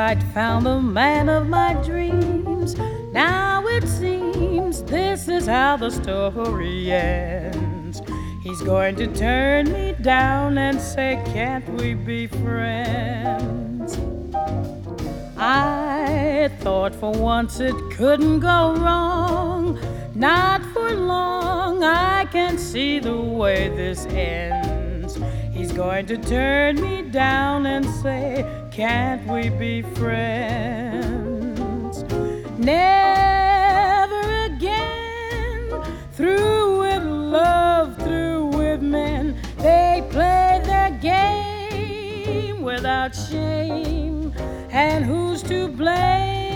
I'd found the man of my dreams. Now it seems this is how the story ends. He's going to turn me down and say, can't we be friends? I thought for once it couldn't go wrong. Not for long, I can see the way this ends. He's going to turn me down and say, can't we be friends? Never again, through with love, through with men. They play their game without shame, and who's to blame?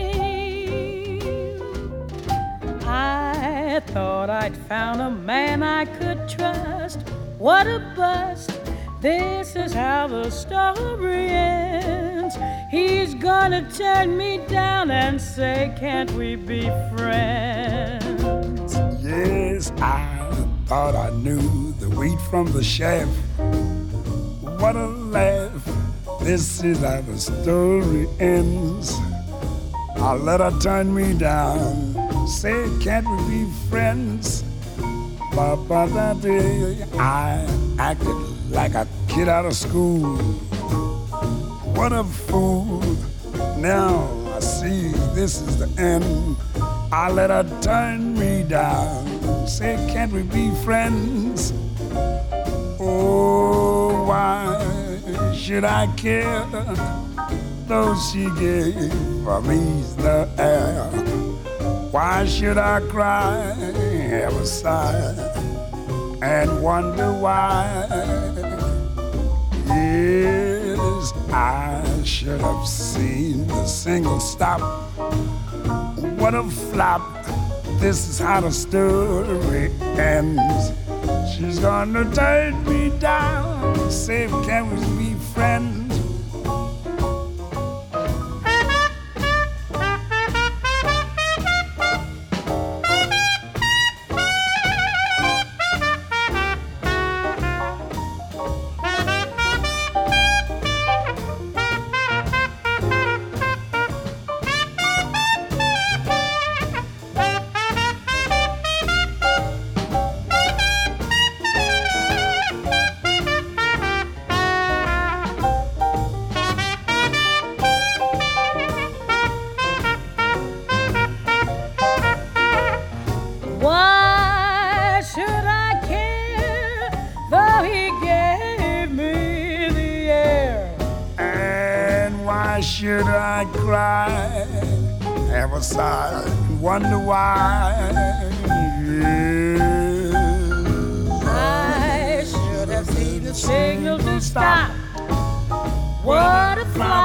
I thought I'd found a man I could trust. What a bust. This is how the story ends. He's gonna turn me down and say, can't we be friends? Yes, I thought I knew the wheat from the chaff. What a laugh. This is how the story ends. I let her turn me down, say, can't we be friends? Ba-ba-da-dee. I acted like a kid out of school. What a fool. Now I see this is the end. I let her turn me down, say, can't we be friends? Oh, why should I care? Though she gave me the air. Why should I cry, have a sigh, and wonder why? Yes, I should have seen the single stop. What a flop. This is how the story ends. She's gonna turn me down, say, can we be friends? Why should I care, though he gave me the air? And why should I cry, have a sigh, and wonder why? Yes. I should have seen the signal to stop. What a flop.